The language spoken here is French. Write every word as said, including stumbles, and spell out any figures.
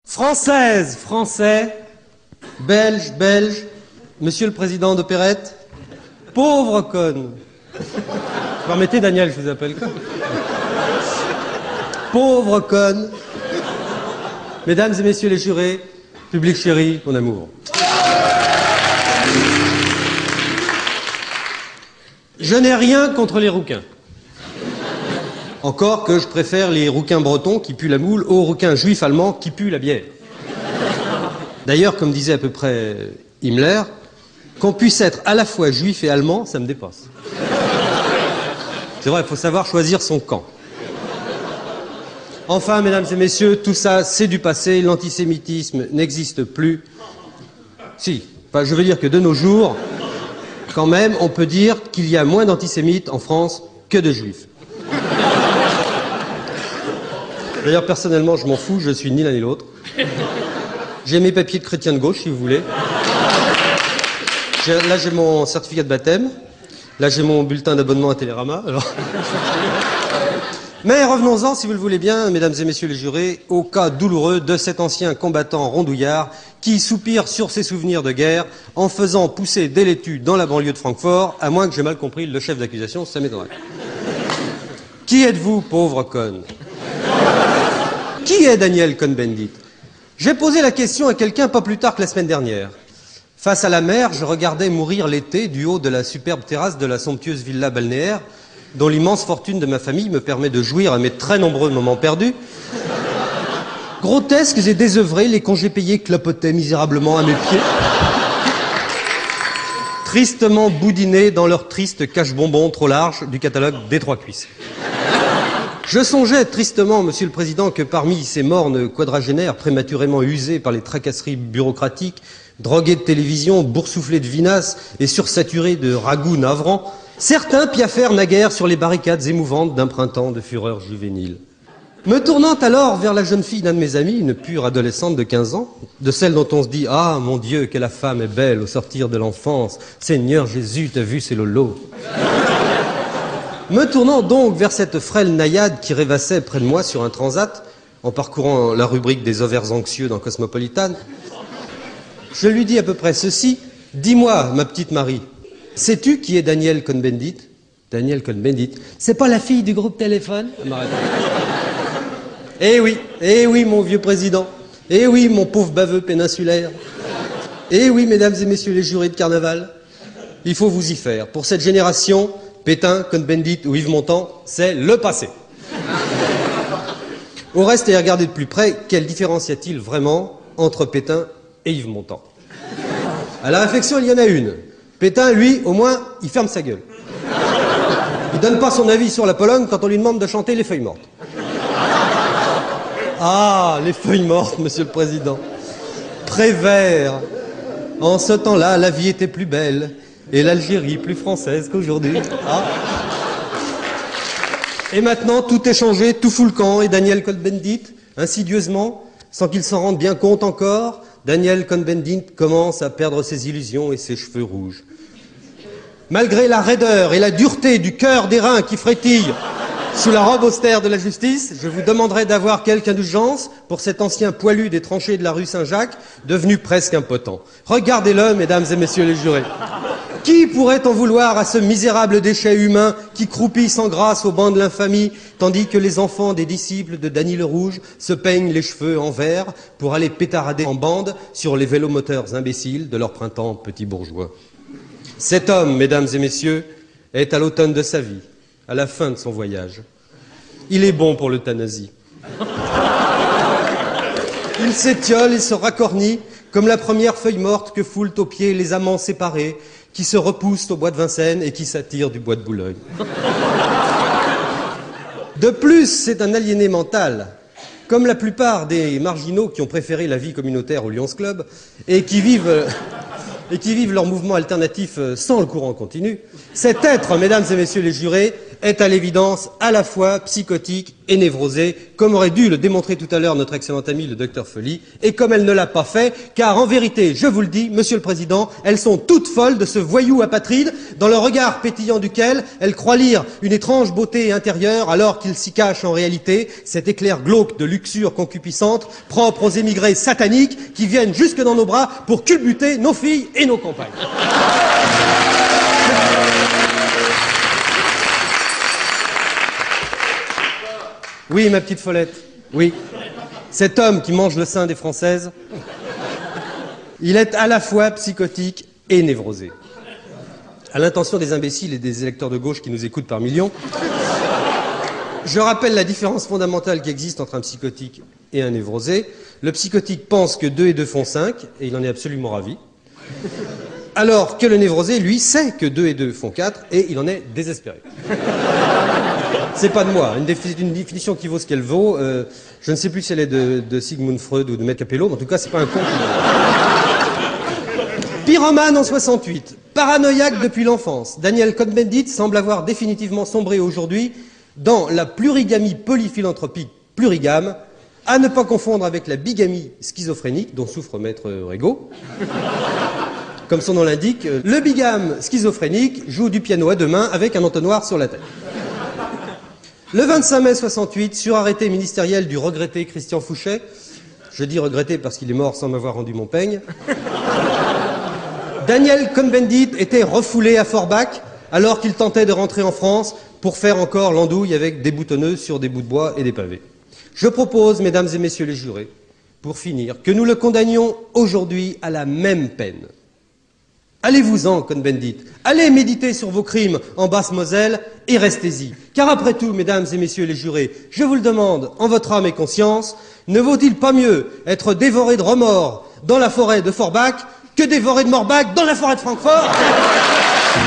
Française, Français, Belge, Belge, Monsieur le Président d'Opérette, pauvre conne. Permettez, Daniel, je vous appelle. Pauvre conne. Mesdames et messieurs les jurés, public chéri, mon amour. Je n'ai rien contre les rouquins. Encore que je préfère les rouquins bretons qui puent la moule aux rouquins juifs allemands qui puent la bière. D'ailleurs, comme disait à peu près Himmler, qu'on puisse être à la fois juif et allemand, ça me dépasse. C'est vrai, il faut savoir choisir son camp. Enfin, mesdames et messieurs, tout ça, c'est du passé, l'antisémitisme n'existe plus. Si, enfin, je veux dire que de nos jours, quand même, on peut dire qu'il y a moins d'antisémites en France que de juifs. D'ailleurs, personnellement, je m'en fous, je suis ni l'un ni l'autre. J'ai mes papiers de chrétien de gauche, si vous voulez. Là, j'ai mon certificat de baptême. Là, j'ai mon bulletin d'abonnement à Télérama. Alors... Mais revenons-en, si vous le voulez bien, mesdames et messieurs les jurés, au cas douloureux de cet ancien combattant rondouillard qui soupire sur ses souvenirs de guerre en faisant pousser des laitues dans la banlieue de Francfort, à moins que j'ai mal compris le chef d'accusation, ça m'étonnerait. Qui êtes-vous, pauvre conne? Qui est Daniel Cohn-Bendit? J'ai posé la question à quelqu'un pas plus tard que la semaine dernière. Face à la mer, je regardais mourir l'été du haut de la superbe terrasse de la somptueuse villa balnéaire, dont l'immense fortune de ma famille me permet de jouir à mes très nombreux moments perdus. Grotesques et désœuvrés, les congés payés clopotaient misérablement à mes pieds. Tristement boudinés dans leur triste cache-bonbon trop large du catalogue des Trois Cuisses. Je songeais tristement, Monsieur le Président, que parmi ces mornes quadragénaires prématurément usés par les tracasseries bureaucratiques, drogués de télévision, boursouflés de vinasse et sursaturés de ragoûts navrants, certains piaffèrent naguère sur les barricades émouvantes d'un printemps de fureur juvénile. Me tournant alors vers la jeune fille d'un de mes amis, une pure adolescente de quinze ans, de celle dont on se dit « Ah, mon Dieu, que la femme est belle au sortir de l'enfance, Seigneur Jésus, t'as vu, c'est Lolo !» Me tournant donc vers cette frêle naïade qui rêvassait près de moi sur un transat, en parcourant la rubrique des ovaires anxieux dans Cosmopolitan, je lui dis à peu près ceci. « Dis-moi, ma petite Marie, sais-tu qui est Daniel Cohn-Bendit ?»« Daniel Cohn-Bendit, c'est pas la fille du groupe Téléphone ?» Eh oui, eh oui, mon vieux président. Eh oui, mon pauvre baveux péninsulaire. Eh oui, mesdames et messieurs les jurés de carnaval. Il faut vous y faire. Pour cette génération, Pétain, Cohn-Bendit ou Yves Montand, c'est le passé. Au reste, et à regarder de plus près, quelle différence y a-t-il vraiment entre Pétain et Yves Montand? À la réflexion, il y en a une. Pétain, lui, au moins, il ferme sa gueule. Il donne pas son avis sur la Pologne quand on lui demande de chanter Les Feuilles Mortes. Ah, les feuilles mortes, Monsieur le Président. Prévert. En ce temps-là, la vie était plus belle et l'Algérie plus française qu'aujourd'hui. Ah. Et maintenant, tout est changé, tout fout le camp, et Daniel Cohn-Bendit, insidieusement, sans qu'il s'en rende bien compte encore, Daniel Cohn-Bendit commence à perdre ses illusions et ses cheveux rouges. Malgré la raideur et la dureté du cœur d'airain qui frétille sous la robe austère de la justice, je vous demanderai d'avoir quelque indulgence pour cet ancien poilu des tranchées de la rue Saint-Jacques, devenu presque impotent. Regardez-le, mesdames et messieurs les jurés. Qui pourrait en vouloir à ce misérable déchet humain qui croupit sans grâce au banc de l'infamie, tandis que les enfants des disciples de Dany le Rouge se peignent les cheveux en vert pour aller pétarader en bande sur les vélomoteurs imbéciles de leur printemps petit bourgeois. Cet homme, mesdames et messieurs, est à l'automne de sa vie, à la fin de son voyage. Il est bon pour l'euthanasie. Il s'étiole et se racornit comme la première feuille morte que foulent aux pieds les amants séparés qui se repoussent au bois de Vincennes et qui s'attirent du bois de Boulogne. De plus, c'est un aliéné mental, comme la plupart des marginaux qui ont préféré la vie communautaire au Lions Club et qui vivent... et qui vivent leur mouvement alternatif sans le courant continu, cet être, mesdames et messieurs les jurés, est à l'évidence à la fois psychotique et névrosée, comme aurait dû le démontrer tout à l'heure notre excellent ami le docteur Folly, et comme elle ne l'a pas fait, car en vérité, je vous le dis, Monsieur le Président, elles sont toutes folles de ce voyou apatride, dans le regard pétillant duquel elles croient lire une étrange beauté intérieure, alors qu'il s'y cache en réalité cet éclair glauque de luxure concupiscente, propre aux émigrés sataniques qui viennent jusque dans nos bras pour culbuter nos filles et nos compagnes. Oui, ma petite Follette, oui. Cet homme qui mange le sein des Françaises, il est à la fois psychotique et névrosé. À l'intention des imbéciles et des électeurs de gauche qui nous écoutent par millions, je rappelle la différence fondamentale qui existe entre un psychotique et un névrosé. Le psychotique pense que deux et deux font cinq, et il en est absolument ravi. Alors que le névrosé, lui, sait que deux et deux font quatre, et il en est désespéré. C'est pas de moi, une, défi une définition qui vaut ce qu'elle vaut. Euh, je ne sais plus si elle est de, de Sigmund Freud ou de Maître Capello, mais en tout cas, c'est pas un con. Pyromane en soixante-huit, paranoïaque depuis l'enfance, Daniel Cohn-Bendit semble avoir définitivement sombré aujourd'hui dans la plurigamie polyphilanthropique plurigame, à ne pas confondre avec la bigamie schizophrénique dont souffre Maître Régaud. Comme son nom l'indique, le bigame schizophrénique joue du piano à deux mains avec un entonnoir sur la tête. Le vingt-cinq mai soixante-huit, sur arrêté ministériel du regretté Christian Fouchet, je dis regretté parce qu'il est mort sans m'avoir rendu mon peigne, Daniel Cohn-Bendit était refoulé à Forbach alors qu'il tentait de rentrer en France pour faire encore l'andouille avec des boutonneuses sur des bouts de bois et des pavés. Je propose, mesdames et messieurs les jurés, pour finir, que nous le condamnions aujourd'hui à la même peine. Allez-vous-en, Cohn-Bendit. Allez méditer sur vos crimes en Basse-Moselle et restez-y. Car après tout, mesdames et messieurs les jurés, je vous le demande, en votre âme et conscience, ne vaut-il pas mieux être dévoré de remords dans la forêt de Forbach que dévoré de Morbach dans la forêt de Francfort ?